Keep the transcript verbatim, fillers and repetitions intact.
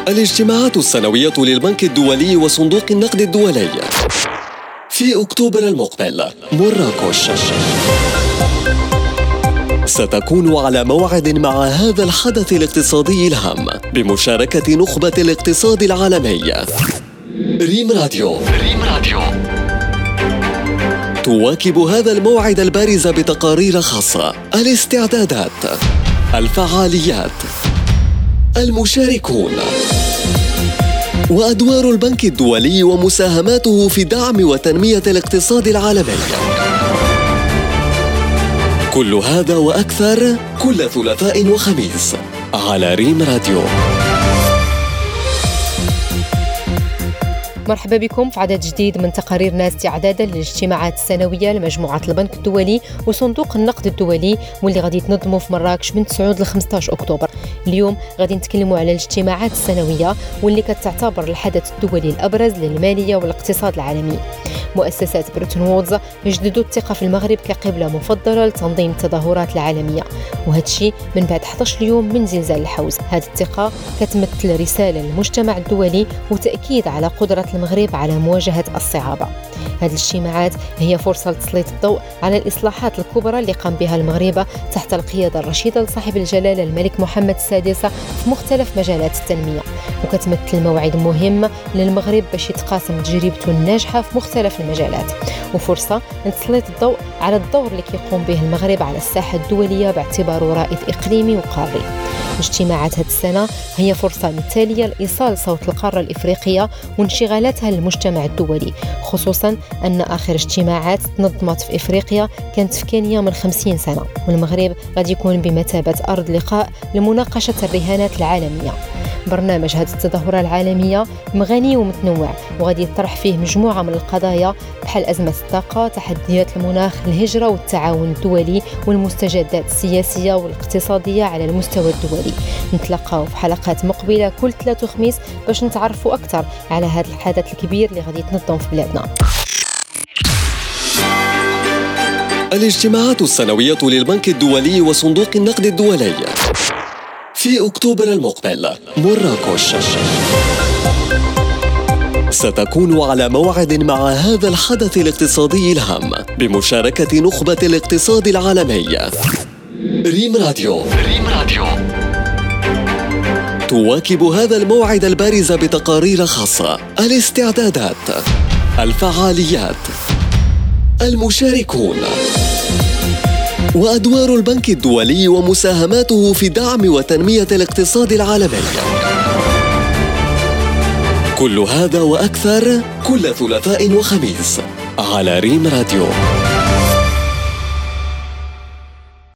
الاجتماعات السنوية للبنك الدولي وصندوق النقد الدولي في أكتوبر المقبل مراكش. ستكون على موعد مع هذا الحدث الاقتصادي الهام بمشاركة نخبة الاقتصاد العالمي. ريم راديو ريم راديو تواكب هذا الموعد البارز بتقارير خاصة، الاستعدادات، الفعاليات، المشاركون، وأدوار البنك الدولي ومساهماته في دعم وتنمية الاقتصاد العالمي. كل هذا وأكثر كل ثلاثاء وخميس على ريم راديو. مرحبا بكم في عدد جديد من تقاريرنا استعدادا للاجتماعات السنوية لمجموعة البنك الدولي وصندوق النقد الدولي واللي غادي تنظموا في مراكش من تسعة ل خمسة عشر أكتوبر. اليوم غادي نتكلموا على الاجتماعات السنوية واللي كتعتبر الحدث الدولي الأبرز للمالية والاقتصاد العالمي. مؤسسات بريتون وودز جددوا الثقة في المغرب كقبلة مفضلة لتنظيم التظاهرات العالمية، وهذا الشيء من بعد أحد عشر يوم من زلزال الحوز. هذه الثقة كتمثل رسالة للمجتمع الدولي وتأكيد على قدرة المغرب على مواجهة الصعاب. هذه الاجتماعات هي فرصة لتسليط الضوء على الإصلاحات الكبرى اللي قام بها المغرب تحت القيادة الرشيدة لصاحب الجلالة الملك محمد السادس في مختلف مجالات التنمية، وكتمثل موعد مهم للمغرب باش يتقاسم تجربته الناجحة في مختلف المجالات، وفرصة لتسليط الضوء على الدور اللي كيقوم به المغرب على الساحة الدولية باعتباره رائد إقليمي وقاري. اجتماعات هذه السنة هي فرصة مثالية لإيصال صوت القارة الإفريقية وانشغالاتها للمجتمع الدولي، خصوصا أن آخر اجتماعات تنظمت في إفريقيا كانت في كينيا من خمسين سنة، والمغرب غادي يكون بمثابة أرض لقاء لمناقشة الرهانات العالمية. برنامج هذه التظاهرة العالمية مغني ومتنوع وغادي يطرح فيه مجموعة من القضايا بحال أزمة الطاقة، تحديات المناخ، الهجرة والتعاون الدولي، والمستجدات السياسية والاقتصادية على المستوى الدولي. نتلاقاو في حلقات مقبلة كل ثلاث وخميس باش نتعرفوا أكثر على هذا الحدث الكبير اللي غادي يتنظم في بلادنا. الاجتماعات السنوية للبنك الدولي وصندوق النقد الدولي في أكتوبر المقبل مراكش. ستكون على موعد مع هذا الحدث الاقتصادي الهام بمشاركة نخبة الاقتصاد العالمي. ريم راديو ريم راديو تواكب هذا الموعد البارز بتقارير خاصة، الاستعدادات، الفعاليات، المشاركون، وأدوار البنك الدولي ومساهماته في دعم وتنمية الاقتصاد العالمي. كل هذا وأكثر كل ثلاثاء وخميس على ريم راديو.